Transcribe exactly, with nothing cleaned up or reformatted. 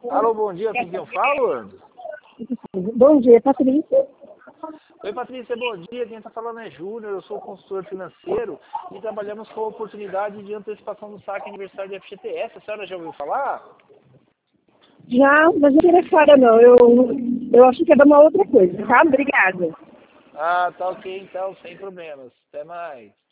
Alô, bom dia, com quem eu falo? Bom dia, Patrícia. Oi, Patrícia, bom dia. Quem está falando é Júnior, eu sou consultor financeiro e trabalhamos com a oportunidade de antecipação do saque aniversário de F G T S. A senhora já ouviu falar? Já, mas não interessada não. Eu, eu acho que é uma outra coisa, tá? Obrigada. Ah, tá ok, então, sem problemas. Até mais.